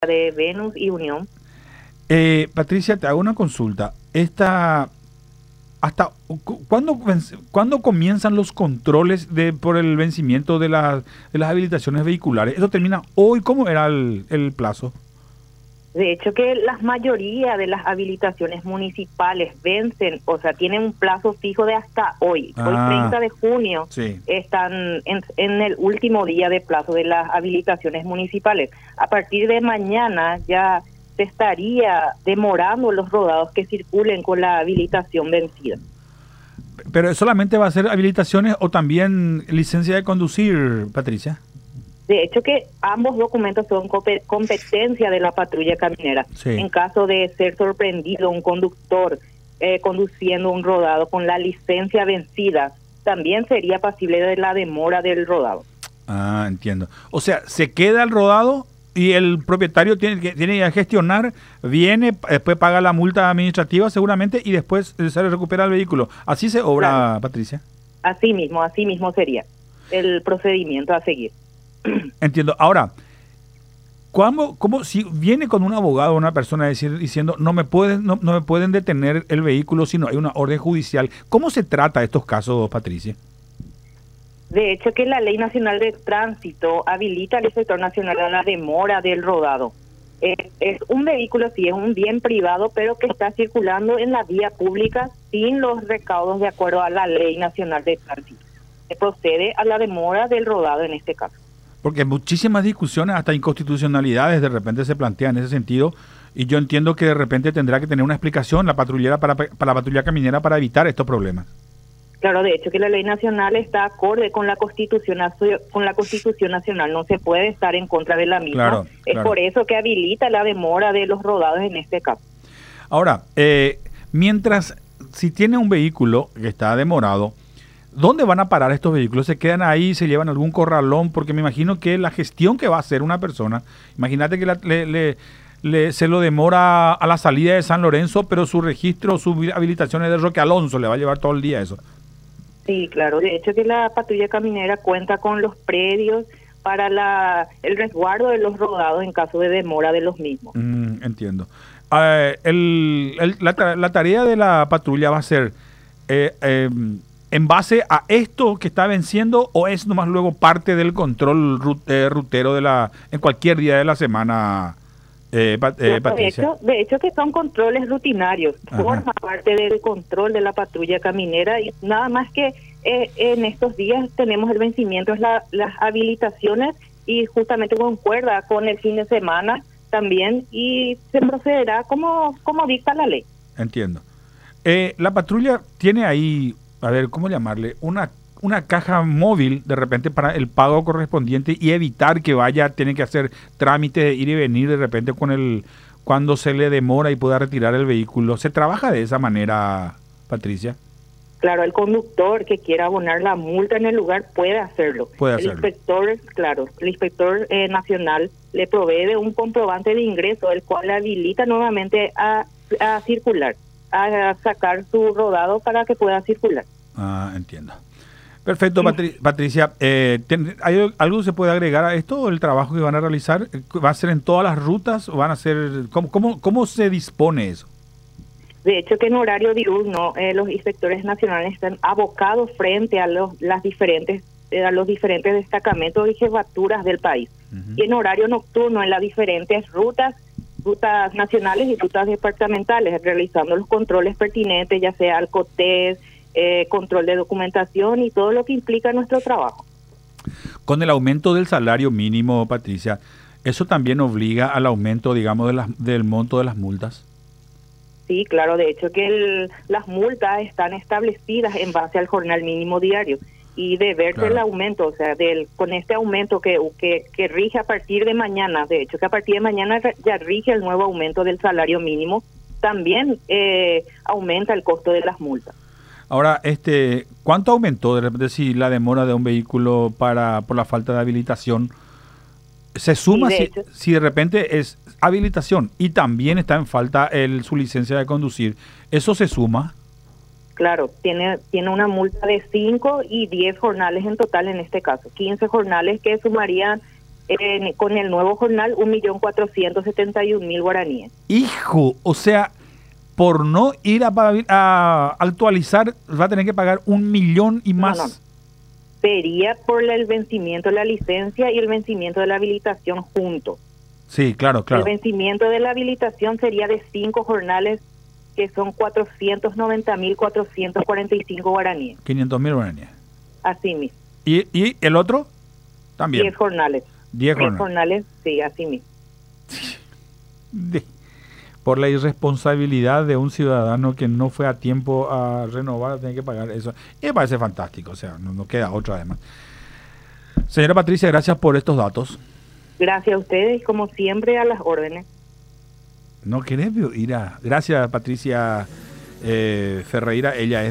de Venus y Unión. Patricia, te hago una consulta. ¿Cuándo comienzan los controles por el vencimiento de las habilitaciones vehiculares? ¿Eso termina hoy? ¿Cómo era el plazo? De hecho, que la mayoría de las habilitaciones municipales vencen, o sea, tienen un plazo fijo de hasta hoy. Hoy, 30 de junio, sí. Están en el último día de plazo de las habilitaciones municipales. A partir de mañana ya se estaría demorando los rodados que circulen con la habilitación vencida. ¿Pero solamente va a ser habilitaciones o también licencia de conducir, Patricia? De hecho, que ambos documentos son competencia de la patrulla caminera. Sí. En caso de ser sorprendido un conductor conduciendo un rodado con la licencia vencida, también sería pasible de la demora del rodado. Ah, entiendo. O sea, se queda el rodado y el propietario tiene que gestionar, viene, después paga la multa administrativa seguramente y después se le recupera el vehículo. ¿Así se obra, claro, Patricia? Así mismo sería el procedimiento a seguir. Entiendo. Ahora, ¿cómo si viene con un abogado o una persona diciendo no me pueden detener el vehículo si no hay una orden judicial? ¿Cómo se trata estos casos, Patricia? De hecho, que la Ley Nacional de Tránsito habilita al Inspector Nacional a la demora del rodado. Es un vehículo, sí, es un bien privado, pero que está circulando en la vía pública sin los recaudos de acuerdo a la Ley Nacional de Tránsito. Se procede a la demora del rodado en este caso. Porque muchísimas discusiones, hasta inconstitucionalidades, de repente se plantean en ese sentido, y yo entiendo que de repente tendrá que tener una explicación la patrullera para la patrulla caminera para evitar estos problemas. Claro, de hecho que la ley nacional está acorde con la Constitución Nacional, no se puede estar en contra de la misma. Claro, es claro. Por eso que habilita la demora de los rodados en este caso. Ahora, si tiene un vehículo que está demorado, ¿dónde van a parar estos vehículos? ¿Se quedan ahí, se llevan a algún corralón? Porque me imagino que la gestión que va a hacer una persona, imagínate que se lo demora a la salida de San Lorenzo, pero su registro, su habilitación es de Roque Alonso, le va a llevar todo el día eso. Sí, claro. De hecho que la patrulla caminera cuenta con los predios para el resguardo de los rodados en caso de demora de los mismos. Entiendo. La tarea de la patrulla va a ser en base a esto que está venciendo, o es nomás luego parte del control rutero en cualquier día de la semana, Patricia. De hecho que son controles rutinarios. Ajá. Forma parte del control de la patrulla caminera, y nada más que en estos días tenemos el vencimiento, las habilitaciones, y justamente concuerda con el fin de semana también, y se procederá como dicta la ley. Entiendo. La patrulla tiene ahí, a ver, ¿cómo llamarle? Una caja móvil de repente para el pago correspondiente y evitar que tiene que hacer trámites de ir y venir de repente cuando se le demora y pueda retirar el vehículo. ¿Se trabaja de esa manera, Patricia? Claro, el conductor que quiera abonar la multa en el lugar puede hacerlo. El inspector nacional le provee de un comprobante de ingreso, el cual le habilita nuevamente a circular, a sacar su rodado para que pueda circular. Ah, entiendo. Perfecto, Patricia. ¿Hay algo se puede agregar a esto? ¿El trabajo que van a realizar va a ser en todas las rutas? ¿O van a ser cómo se dispone eso? De hecho, que en horario diurno los inspectores nacionales están abocados frente a los diferentes destacamentos y jefaturas del país. Uh-huh. Y en horario nocturno en las diferentes rutas nacionales y rutas departamentales, realizando los controles pertinentes, ya sea alcotés, control de documentación y todo lo que implica nuestro trabajo. Con el aumento del salario mínimo, Patricia, ¿eso también obliga al aumento, digamos, del monto de las multas? Sí, claro. De hecho que las multas están establecidas en base al jornal mínimo diario, y de verse el aumento, o sea, con este aumento que rige a partir de mañana, de hecho que a partir de mañana ya rige el nuevo aumento del salario mínimo, también aumenta el costo de las multas. Ahora, ¿cuánto aumentó de repente si la demora de un vehículo por la falta de habilitación? ¿Se suma si de repente es habilitación y también está en falta su licencia de conducir? ¿Eso se suma? Claro, tiene una multa de 5 y 10 jornales en total en este caso. 15 jornales que sumarían Con el nuevo jornal, 1.471.000 guaraníes. Hijo, o sea, por no ir a actualizar, va a tener que pagar 1.000.000 y más. No. Sería por el vencimiento de la licencia y el vencimiento de la habilitación juntos. Sí, claro. El vencimiento de la habilitación sería de 5 jornales, que son 490.445 guaraníes. 500.000 guaraníes. Así mismo. ¿Y el otro? También. 10 jornales. 10 jornales, sí, así mismo. Por la irresponsabilidad de un ciudadano que no fue a tiempo a renovar, tiene que pagar eso. Y me parece fantástico, o sea, no queda otra además. Señora Patricia, gracias por estos datos. Gracias a ustedes y como siempre a las órdenes. No querés ir a... Gracias, Patricia Ferreira, ella es